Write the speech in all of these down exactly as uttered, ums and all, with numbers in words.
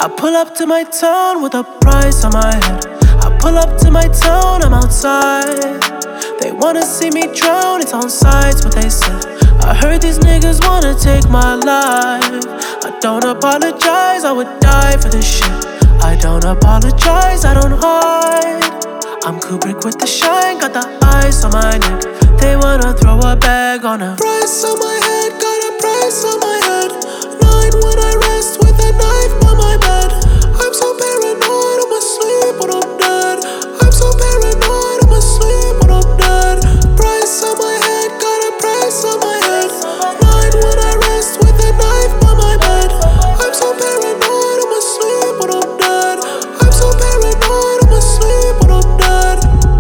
I pull up to my town with a price on my head. I pull up to my town, I'm outside. They wanna see me drown, it's on sights what they said. I heard these niggas wanna take my life. I don't apologize, I would die for this shit. I don't apologize, I don't hide. I'm Kubrick with the shine, got the ice on my neck. They wanna throw a bag on a price on my head, got a price on my head. Nine when I rest with a knife by my bed. I'm so paranoid, I'm asleep when I'm dead. I'm so paranoid, I'm asleep when I'm dead. Price on my head, got a price on my head. Nine when I rest with a knife by my bed. I'm so paranoid, I'm asleep when I'm dead. I'm so paranoid, I'm asleep when I'm dead.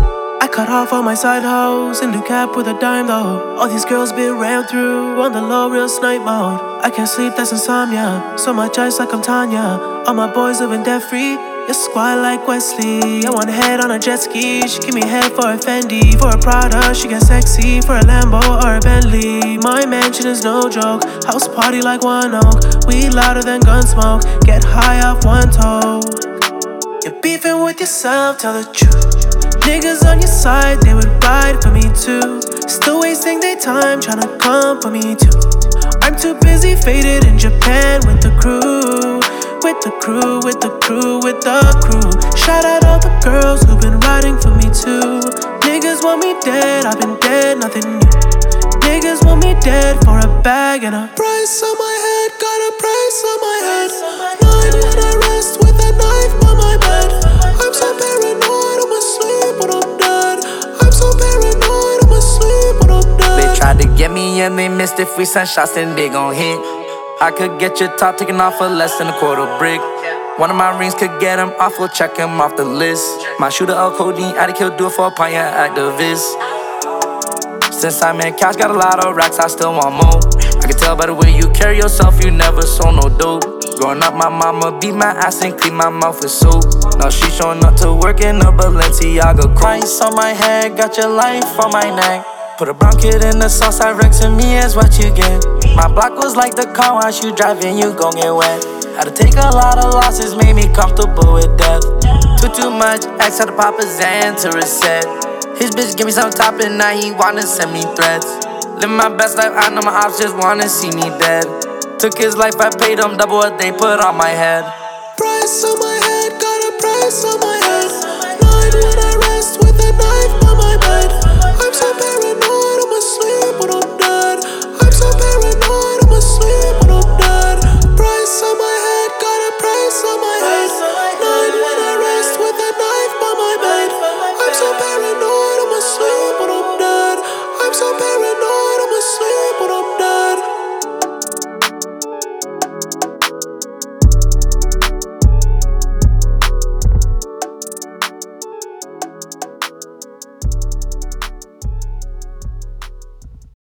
I cut off all my side hoes in the cap with a dime though. All these girls been ran through on the low, real snipe mode. I can't sleep, that's insomnia. So much ice like I'm Tanya. All my boys living debt free. You squat like Wesley. I want head on a jet ski. She give me head for a Fendi. For a Prada, she get sexy. For a Lambo or a Bentley. My mansion is no joke. House party like one oak. Weed louder than gun smoke. Get high off one toe. You're beefing with yourself, tell the truth. Niggas on your side, they would ride for me too. Still wasting their time tryna come for me too. I'm too busy faded in Japan with the crew. With the crew, with the crew, with the crew. Shout out all the girls who've been riding for me too. Niggas want me dead, I've been dead, nothing new. Niggas want me dead for a bag and a price on my head, got a price on my head. Nine when I rest with a knife by my bed. I'm so paranoid, I'm asleep when I'm dead. I'm so paranoid, I'm asleep when I'm dead. They tried to get me and they missed it. Free sun shots, then they gon' hit. I could get your top taken off for less than a quarter brick. One of my rings could get him off, we'll check him off the list. My shooter of codeine, addict, he'll do it for a pint, yeah, activist. Since I met Cash, got a lot of racks, I still want more. I can tell by the way you carry yourself, you never sold no dope. Growing up, my mama beat my ass and clean my mouth with soap. Now she showing up to work in a Balenciaga coat. Price on my head, got your life on my neck. Put a brown kid in the sauce, I Rex to me is what you get. My block was like the car wash, you driving, you gon' get wet. Had to take a lot of losses, made me comfortable with death. Too too much, X had to pop a Xan to reset. His bitch give me some top and now he wanna send me threats. Live my best life, I know my ops just wanna see me dead. Took his life, I paid him double what they put on my head. Price on my